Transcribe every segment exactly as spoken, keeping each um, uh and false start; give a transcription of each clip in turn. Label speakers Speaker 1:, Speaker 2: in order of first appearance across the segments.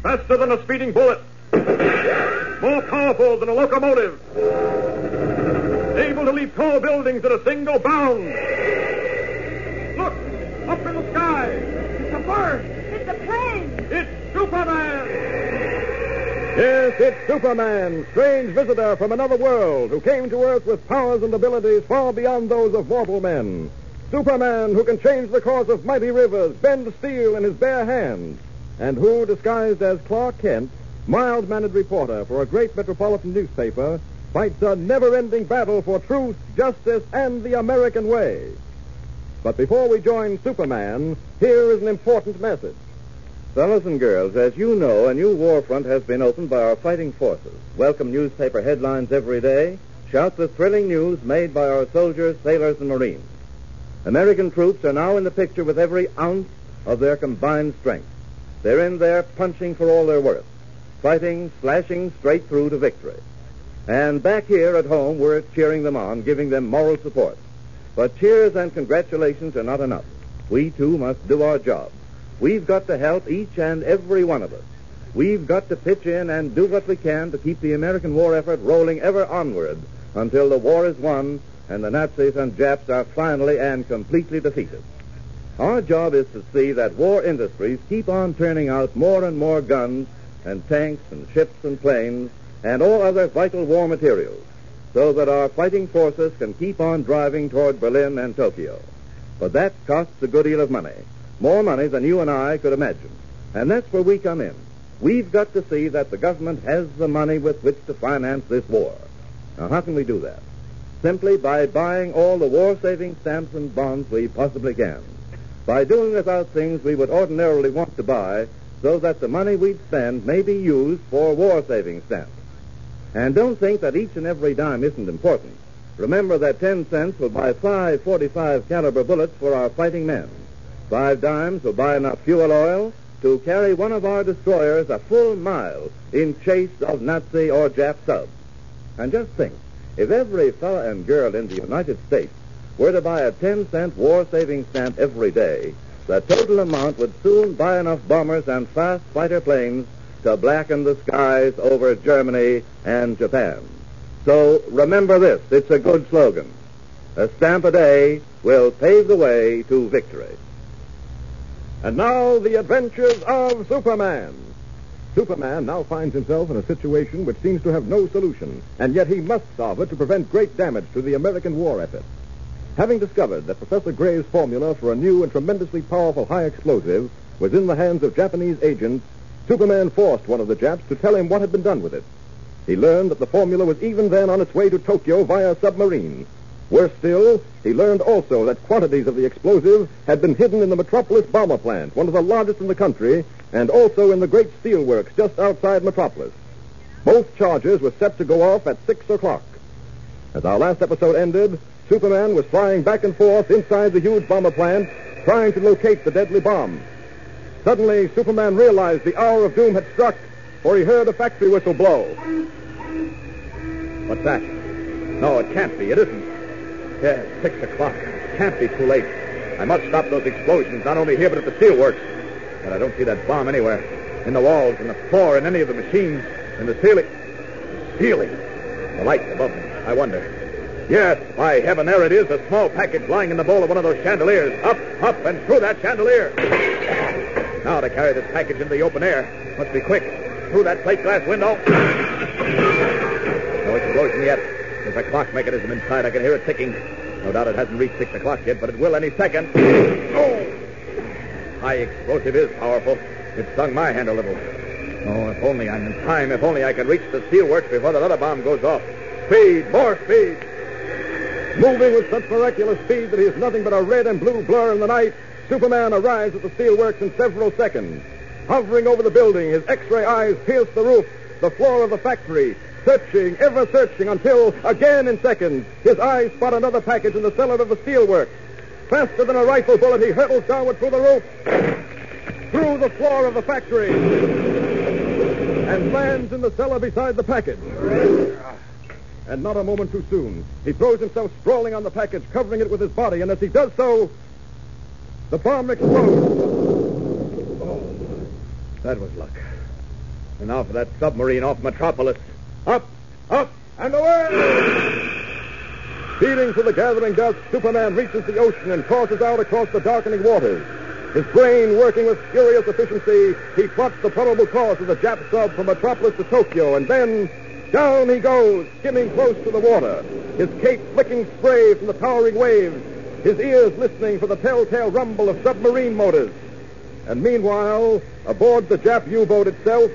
Speaker 1: faster than a speeding bullet, more powerful than a locomotive, able to leap tall buildings at a single bound. Look, up in the sky. It's a bird.
Speaker 2: It's a plane.
Speaker 1: It's Superman.
Speaker 3: Yes, it's Superman, strange visitor from another world who came to Earth with powers and abilities far beyond those of mortal men. Superman who can change the course of mighty rivers, bend steel in his bare hands, and who, disguised as Clark Kent, mild-mannered reporter for a great metropolitan newspaper, fights a never-ending battle for truth, justice, and the American way. But before we join Superman, here is an important message.
Speaker 4: Fellows and girls, as you know, a new war front has been opened by our fighting forces. Welcome newspaper headlines every day. Shout the thrilling news made by our soldiers, sailors, and Marines. American troops are now in the picture with every ounce of their combined strength. They're in there punching for all they're worth, fighting, slashing straight through to victory. And back here at home, we're cheering them on, giving them moral support. But cheers and congratulations are not enough. We, too, must do our job. We've got to help each and every one of us. We've got to pitch in and do what we can to keep the American war effort rolling ever onward until the war is won and the Nazis and Japs are finally and completely defeated. Our job is to see that war industries keep on turning out more and more guns and tanks and ships and planes and all other vital war materials so that our fighting forces can keep on driving toward Berlin and Tokyo. But that costs a good deal of money. More money than you and I could imagine. And that's where we come in. We've got to see that the government has the money with which to finance this war. Now, how can we do that? Simply by buying all the war-saving stamps and bonds we possibly can. By doing without things we would ordinarily want to buy so that the money we'd spend may be used for war-saving stamps. And don't think that each and every dime isn't important. Remember that ten cents will buy five forty-five caliber bullets for our fighting men. Five dimes will buy enough fuel oil to carry one of our destroyers a full mile in chase of Nazi or Jap subs. And just think, if every fellow and girl in the United States were to buy a ten-cent war-saving stamp every day, the total amount would soon buy enough bombers and fast fighter planes to blacken the skies over Germany and Japan. So remember this, it's a good slogan. A stamp a day will pave the way to victory.
Speaker 3: And now, the adventures of Superman. Superman now finds himself in a situation which seems to have no solution, and yet he must solve it to prevent great damage to the American war effort. Having discovered that Professor Gray's formula for a new and tremendously powerful high explosive was in the hands of Japanese agents, Superman forced one of the Japs to tell him what had been done with it. He learned that the formula was even then on its way to Tokyo via submarine. Worse still, he learned also that quantities of the explosive had been hidden in the Metropolis bomber plant, one of the largest in the country, and also in the great steel works just outside Metropolis. Both charges were set to go off at six o'clock. As our last episode ended, Superman was flying back and forth inside the huge bomber plant, trying to locate the deadly bomb. Suddenly, Superman realized the hour of doom had struck, for he heard a factory whistle blow.
Speaker 1: What's that? No, it can't be. It isn't. Yeah, it's six o'clock. It can't be too late. I must stop those explosions, not only here, but at the steelworks. But I don't see that bomb anywhere. In the walls, in the floor, in any of the machines, in the ceiling. The ceiling. The light above me. I wonder. Yes, by heaven, there it is, a small package lying in the bowl of one of those chandeliers. Up, up, and through that chandelier. Now to carry this package into the open air. Must be quick. Through that plate glass window. No explosion yet. There's a clock mechanism inside. I can hear it ticking. No doubt it hasn't reached six o'clock yet, but it will any second. Oh! High explosive is powerful. It stung my hand a little. Oh, if only I'm in time. If only I can reach the steelworks before that other bomb goes off. Speed! More speed!
Speaker 3: Moving with such miraculous speed that he is nothing but a red and blue blur in the night, Superman arrives at the steelworks in several seconds. Hovering over the building, his X-ray eyes pierce the roof, the floor of the factory, searching, ever searching, until, again in seconds, his eyes spot another package in the cellar of the steelworks. Faster than a rifle bullet, he hurtles downward through the roof, through the floor of the factory, and lands in the cellar beside the package. And not a moment too soon, he throws himself sprawling on the package, covering it with his body, and as he does so, the bomb explodes.
Speaker 1: Oh, that was luck. And now for that submarine off Metropolis. Up, up, and away!
Speaker 3: Speeding through the gathering dusk, Superman reaches the ocean and crosses out across the darkening waters. His brain working with furious efficiency, he plots the probable course of the Jap sub from Metropolis to Tokyo, and then down he goes, skimming close to the water, his cape flicking spray from the towering waves, his ears listening for the telltale rumble of submarine motors. And meanwhile, aboard the Jap U-boat itself,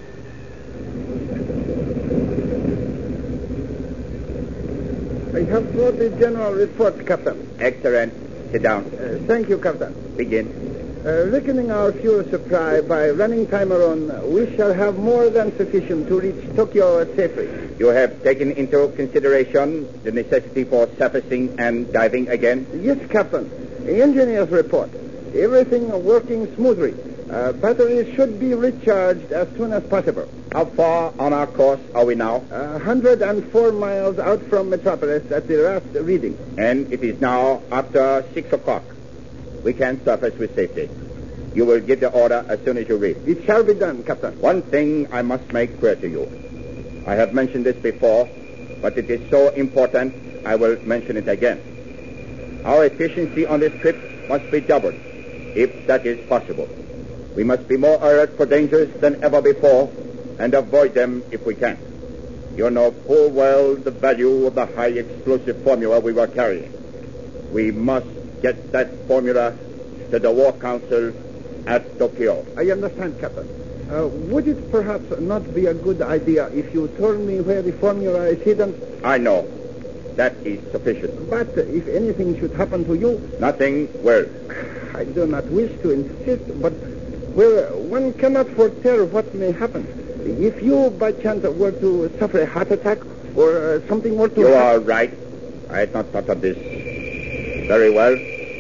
Speaker 2: I have brought the general report, Captain.
Speaker 5: Excellent. Sit down.
Speaker 2: Uh, thank you, Captain.
Speaker 5: Begin.
Speaker 2: Uh, reckoning our fuel supply by running timer on, we shall have more than sufficient to reach Tokyo safely.
Speaker 5: You have taken into consideration the necessity for surfacing and diving again?
Speaker 2: Yes, Captain. The engineer's report. Everything working smoothly. Uh, batteries should be recharged as soon as possible.
Speaker 5: How far on our course are we now?
Speaker 2: Uh, one hundred four miles out from Metropolis at the last reading.
Speaker 5: And it is now after six o'clock. We can surface with safety. You will give the order as soon as you read.
Speaker 2: It shall be done, Captain.
Speaker 5: One thing I must make clear to you. I have mentioned this before, but it is so important, I will mention it again. Our efficiency on this trip must be doubled, if that is possible. We must be more alert for dangers than ever before, and avoid them if we can. You know full well the value of the high explosive formula we were carrying. We must get that formula to the War Council at Tokyo.
Speaker 2: I understand, Captain. Uh, would it perhaps not be a good idea if you told me where the formula is hidden?
Speaker 5: I know. That is sufficient.
Speaker 2: But if anything should happen to you...
Speaker 5: Nothing will.
Speaker 2: I do not wish to insist, but, well, one cannot foretell what may happen. If you, by chance, were to suffer a heart attack or uh, something were to...
Speaker 5: You
Speaker 2: happen...
Speaker 5: are right. I had not thought of this. Very well.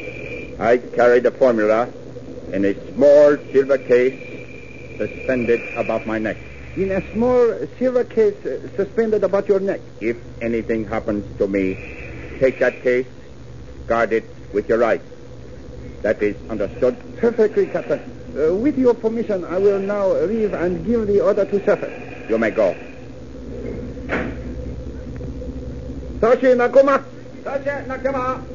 Speaker 5: I carry the formula in a small silver case suspended above my neck.
Speaker 2: In a small silver case uh, suspended about your neck.
Speaker 5: If anything happens to me, take that case, guard it with your right. That is understood?
Speaker 2: Perfectly, Captain. Uh, with your permission, I will now leave and give the order to surface.
Speaker 5: You may go.
Speaker 2: Sashi Nakuma.
Speaker 1: Sashi Nakuma.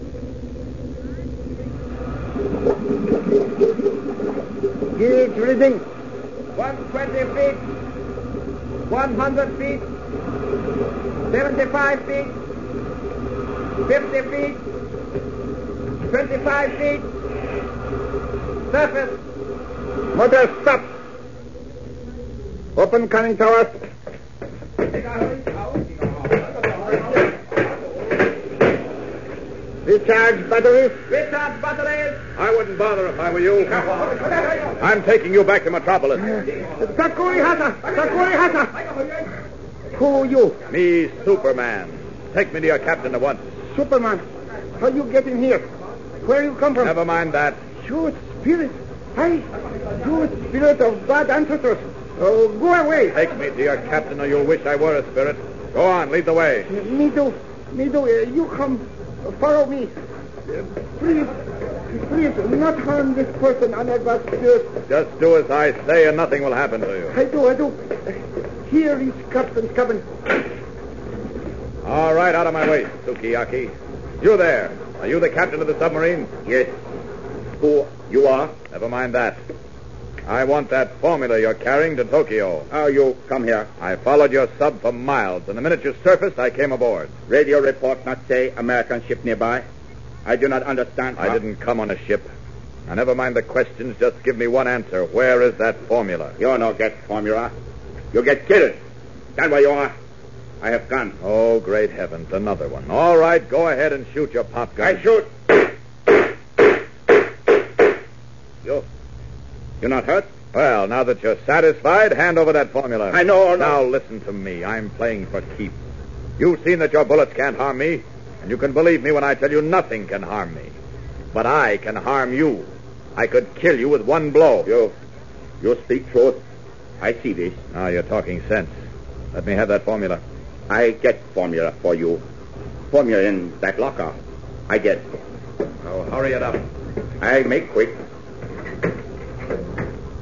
Speaker 2: Gauge reading.
Speaker 1: one hundred twenty feet. one hundred feet. seventy-five feet. fifty feet. twenty-five feet. Surface.
Speaker 2: Motor stop. Open conning towers. Recharge batteries.
Speaker 1: Recharge batteries. I wouldn't bother if I were you. I'm taking you back to Metropolis.
Speaker 2: Sakuri Hata. Sakuri Hata. Who are you?
Speaker 1: Me, Superman. Take me to your captain at once.
Speaker 2: Superman. How you get in here? Where you come from?
Speaker 1: Never mind that.
Speaker 2: You spirit. I, you spirit of bad ancestors. Oh, go away.
Speaker 1: Take me to your captain or you'll wish I were a spirit. Go on, lead the way.
Speaker 2: Me do. Me do. Uh, you come. Uh, follow me. Uh, please. Please, not harm this person under God's spirit.
Speaker 1: Just do as I say and nothing will happen to you.
Speaker 2: I do, I do. Uh, here is Captain's cabin.
Speaker 1: All right, out of my way, Sukiyaki. You there. Are you the captain of the submarine?
Speaker 5: Yes. Who you are?
Speaker 1: Never mind that. I want that formula you're carrying to Tokyo.
Speaker 5: How you come here?
Speaker 1: I followed your sub for miles, and the minute you surfaced, I came aboard.
Speaker 5: Radio report not say American ship nearby. I do not understand.
Speaker 1: I didn't come on a ship. Now, never mind the questions. Just give me one answer. Where is that formula?
Speaker 5: You no get formula. You get killed. Stand where you are. I have gun.
Speaker 1: Oh, great heavens, another one. All right, go ahead and shoot your pop gun.
Speaker 5: I shoot. You... You're not hurt?
Speaker 1: Well, now that you're satisfied, hand over that formula.
Speaker 5: I know.
Speaker 1: Now, listen to me. I'm playing for keeps. You've seen that your bullets can't harm me, and you can believe me when I tell you nothing can harm me. But I can harm you. I could kill you with one blow.
Speaker 5: You... You speak truth. I see this.
Speaker 1: Now you're talking sense. Let me have that formula.
Speaker 5: I get formula for you. Formula in that locker. I get.
Speaker 1: Oh, hurry it up.
Speaker 5: I make quick.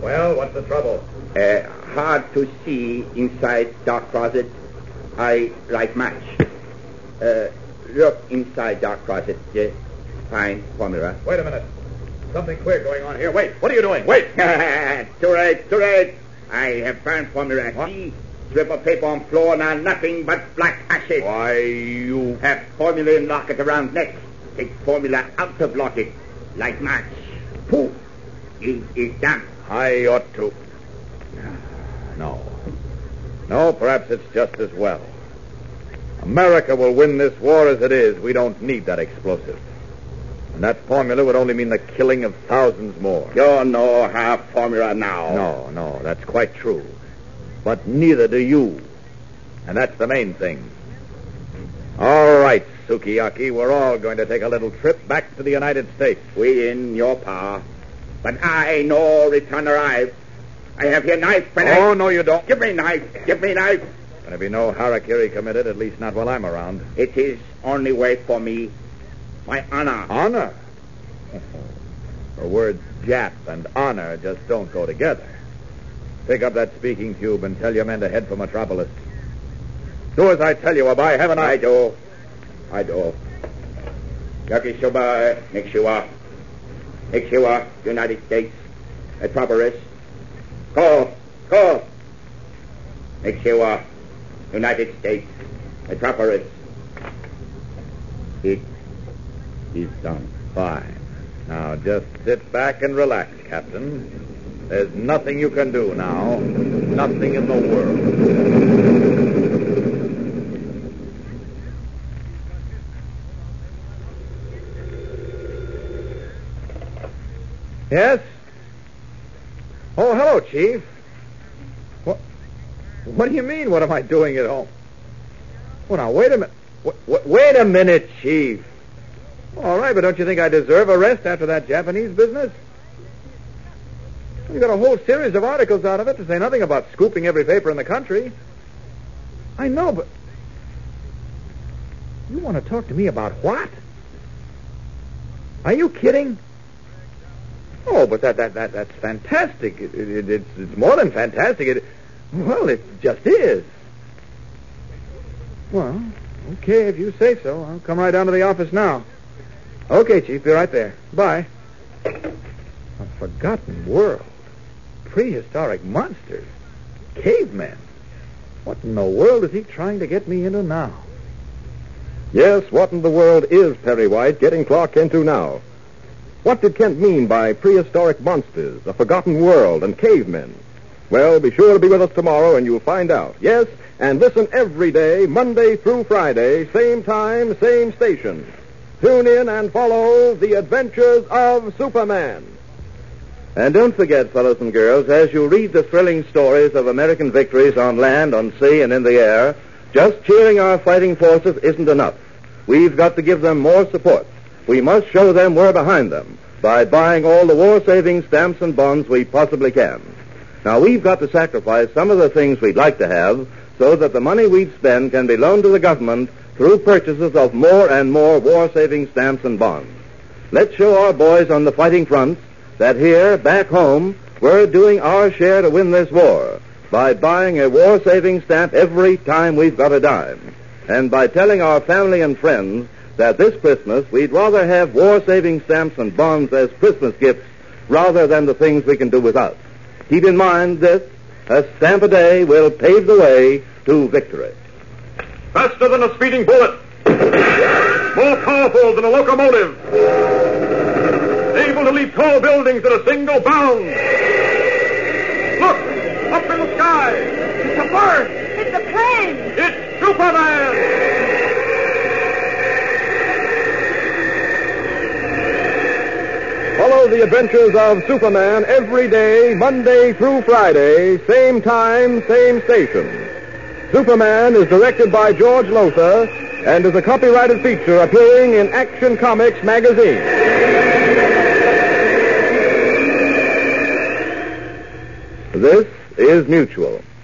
Speaker 1: Well, what's the trouble?
Speaker 5: Uh, hard to see inside dark closet. I light match. Uh, look inside dark closet. Yes. Find formula.
Speaker 1: Wait a minute. Something queer going on here. Wait, what are you doing? Wait!
Speaker 5: Too late, too late. I have found formula.
Speaker 1: What?
Speaker 5: See? Strip of paper on floor, now nothing but black ashes.
Speaker 1: Why, you...
Speaker 5: Have formula and lock it around neck. Take formula out of lock it. Light match. Poof. It is done.
Speaker 1: I ought to... No. No, perhaps it's just as well. America will win this war as it is. We don't need that explosive. And that formula would only mean the killing of thousands more.
Speaker 5: You know have formula now.
Speaker 1: No, no, that's quite true. But neither do you. And that's the main thing. All right, Sukiyaki, we're all going to take a little trip back to the United States.
Speaker 5: We in your power. But I no return arrive. I have here knife, but
Speaker 1: Oh,
Speaker 5: I...
Speaker 1: no, you don't.
Speaker 5: Give me knife. Give me knife.
Speaker 1: There'll be no harakiri committed, at least not while I'm around.
Speaker 5: It is only way for me. My honor.
Speaker 1: Honor? The words Jap and honor just don't go together. Pick up that speaking tube and tell your men to head for Metropolis. Do as I tell you, or by heaven I...
Speaker 5: I do. I do. Yakisoba, Nixiwa. Nixiwa, United States. Metropolis. Go. Go. Nixiwa, United States. Metropolis. It is done.
Speaker 1: Fine. Now, just sit back and relax, Captain. There's nothing you can do now. Nothing in the world. Yes? Oh, hello, Chief. What? What do you mean, what am I doing at home? Well, now, wait a minute. Wait, wait a minute, Chief. All right, but don't you think I deserve a rest after that Japanese business? You got a whole series of articles out of it, to say nothing about scooping every paper in the country. I know, but... You want to talk to me about what? Are you kidding? Oh, but that that, that that's fantastic. It, it, it's, it's more than fantastic. It, well, it just is. Well, okay, if you say so. I'll come right down to the office now. Okay, Chief, be right there. Bye. A forgotten world. Prehistoric monsters. Cavemen. What in the world is he trying to get me into now?
Speaker 3: Yes, what in the world is Perry White getting Clark into now? What did Kent mean by prehistoric monsters, a forgotten world, and cavemen? Well, be sure to be with us tomorrow and you'll find out. Yes, and listen every day, Monday through Friday, same time, same station. Tune in and follow The Adventures of Superman.
Speaker 4: And don't forget, fellows and girls, as you read the thrilling stories of American victories on land, on sea, and in the air, just cheering our fighting forces isn't enough. We've got to give them more support. We must show them we're behind them by buying all the war-saving stamps and bonds we possibly can. Now, we've got to sacrifice some of the things we'd like to have so that the money we'd spend can be loaned to the government through purchases of more and more war-saving stamps and bonds. Let's show our boys on the fighting fronts that here, back home, we're doing our share to win this war by buying a war-saving stamp every time we've got a dime, and by telling our family and friends that this Christmas we'd rather have war-saving stamps and bonds as Christmas gifts rather than the things we can do without. Keep in mind this, a stamp a day will pave the way to victory.
Speaker 3: Faster than a speeding bullet. More powerful than a locomotive. Able to leap tall buildings at a single bound. Look! Up in the sky!
Speaker 6: It's a bird! It's a plane!
Speaker 3: It's Superman! Follow the adventures of Superman every day, Monday through Friday, same time, same station. Superman is directed by George Lothar and is a copyrighted feature appearing in Action Comics magazine. This is Mutual.